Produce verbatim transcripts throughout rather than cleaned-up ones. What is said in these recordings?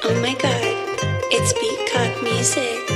Oh my god, it's Peacock Music.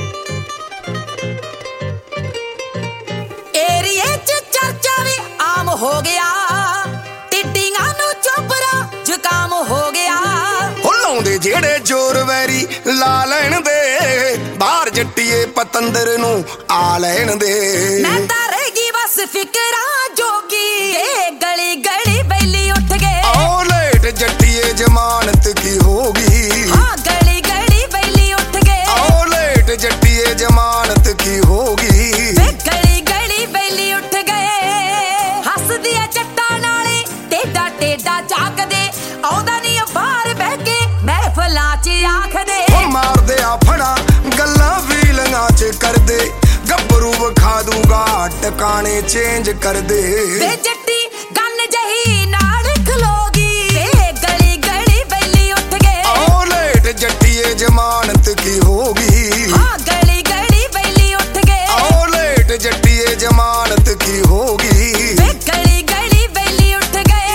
ਏਰੀਏ ਚ ਚਰਚਾ ਵੀ ਆਮ ਹੋ ਗਿਆ, ਟਿੱਡੀਆਂ ਨੂੰ ਚੋਪਰਾ ਜ਼ੁਕਾਮ ਹੋ ਗਿਆ। ਹੋ ਲਾਉਂਦੇ ਜਿਹੜੇ ਜ਼ੋਰ ਵੈਰੀ ਲਾ ਲੈਣ ਦੇ, ਬਾਹਰ ਜੱਟੀਏ ਪਤੰਦਰ ਨੂੰ ਆ ਲੈਣ ਦੇ। ਮੈਂ ਤਾਂ ਰਹੇਗੀ ਬਸ ਫਿਕਰਾਂ ਜੋਗੀ, ਏ ਗਲੀ ਗਲੀ ਬੈਲੀ ਉੱਠ ਗਏ। ਆਓ ਲੇਟ ਜੱਟੀਏ ਜ਼ਮਾਨਤ ਕੀ ਹੋਗੀ, ਹਾਂ ਗਲੀ ਗਲੀ ਬੈਲੀ ਉੱਠ ਗਏ। ਆਓ ਲੇਟ ਜੱਟੀਏ ਜ਼ਮਾਨਤ ਕੀ ਹੋਗੀ, ਵੇ ਗਲੀ ਗਲੀ ਬੈਲੀ ਉੱਠ ਗਏ। ਹੱਸਦੀਆਂ ਜੱਟਾਂ ਨਾਲੇ ਟੇਡਾ ਟੇਡਾ ਝਾਕਦੇ, ਆਉਂਦਾ ਨਹੀਂ ਬਾਹਰ ਬਹਿ ਕੇ ਮਹਿਫਲਾਂ ਚ ਆਖਦੇ। ਉਹ ਮਾਰਦੇ ਆ ਫੜਾ ਗੱਲਾਂ ਫੀਲਿੰਗਾਂ ਚ ਕਰਦੇ, ਗੱਭਰੂ ਵਿਖਾ ਦੂਗਾ ਟਿਕਾਣੇ ਚੇਂਜ ਕਰਦੇ। ਵੇ ਜੱਟੀ ਗੰਨ ਜਹੀ ਨਾਲ ਖਲੋਗੀ, ਵੇ ਗਲੀ ਗਲੀ ਬੈਲੀ ਉੱਠ ਗਏ। ਆਓ ਲੇਟ ਜੱਟੀਏ ਜ਼ਮਾਨਤ ਕੀ ਹੋਗੀ, ਹਾਂ ਗਲੀ ਗਲੀ ਬੈਲੀ ਉੱਠ ਗਏ। ਆਓ ਲੇਟ ਜੱਟੀਏ ਜ਼ਮਾਨਤ ਕੀ ਹੋਗੀ, ਵੇ ਗਲੀ ਗਲੀ ਬੈਲੀ ਉੱਠ ਗਏ।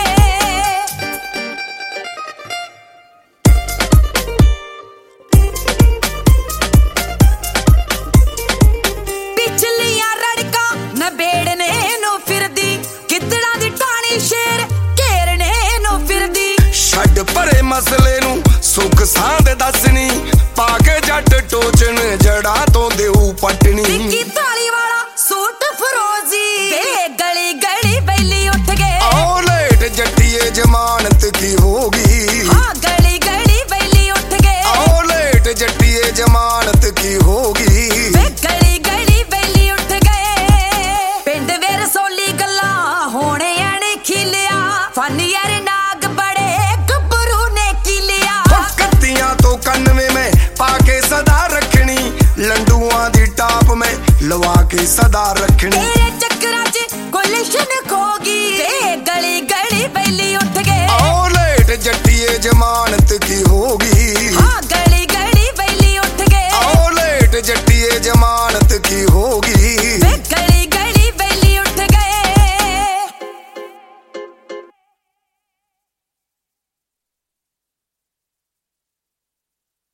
ਪਿਛਲੀਆਂ ਰੜਕਾਂ ਨਬੇੜਨੇ ਨੂੰ ਫਿਰਦੀ, ਗਿੱਦੜਾਂ ਦੀ ਢਾਣੀ ਸ਼ੇਰ ਘੇਰਨੇ ਨੂੰ ਫਿਰਦੀ। ਛੱਡ ਪਰੇ ਮਸਲੇ ਨੂੰ ਸੁੱਖ ਸਾਂਦ ਦੱਸਣੀ, ਪਾ ਕੇ ਜੱਟ ਟੋਚਣ ਜੜਾ ਤੋਂ ਦੇਊ ਪਟਣੀ। ਵਿੱਕੀ ਥਾਲੀ ਵਾਲਾ ਸੂਟ ਫਰੋਜ਼ੀ, ਵੇ ਗਲੀ ਗਲੀ ਬੈਲੀ ਉੱਠ ਗਏ। ਆਓ ਲੇਟ ਜੱਟੀਏ ਜ਼ਮਾਨਤ ਕੀ ਹੋਗੀ, ਹਾਂ ਗਲੀ ਗਲੀ ਬੈਲੀ ਉੱਠ ਗਏ। ਆਓ ਲੇਟ ਜੱਟੀਏ ਜ਼ਮਾਨਤ ਕੀ ਹੋਗੀ, ਵੇ ਗਲੀ ਗਲੀ ਬੈਲੀ ਉੱਠ ਗਏ। ਪਿੰਡ ਵੇ ਰਸੋਲੀ ਗੱਲਾਂ ਹੋਣੇ ਐਣੇ ਖਿਲਿਆ, ਫਨ ਯਾਰ ਨਾਗ ਬੜੇ ਗੱਭਰੂ ਨੇ ਕਿਲਿਆ। ਕੱਤੀਆਂ ਤੋਂ ਕੰਨਵੇਂ ਮੈਂ ਪਾ ਕੇ ਸਦਾ ਰੱਖਣੀ, ਲੰਡੂਆਂ ਦੀ ਟਾਪ ਮੈਂ ਲਵਾ ਕੇ ਸਦਾ ਰੱਖਣੀ। ਤੇਰੇ ਚੱਕਰਾਂ ਚ ਕੋਲਿਸ਼ਨ ਖੋ ਗਈ, ਵੇ ਗਲੀ ਗਲੀ ਬੈਲੀ ਉੱਠ ਗਏ। ਆਓ ਲੇਟ ਜੱਟੀਏ ਜ਼ਮਾਨਤ ਕੀ ਹੋਗੀ,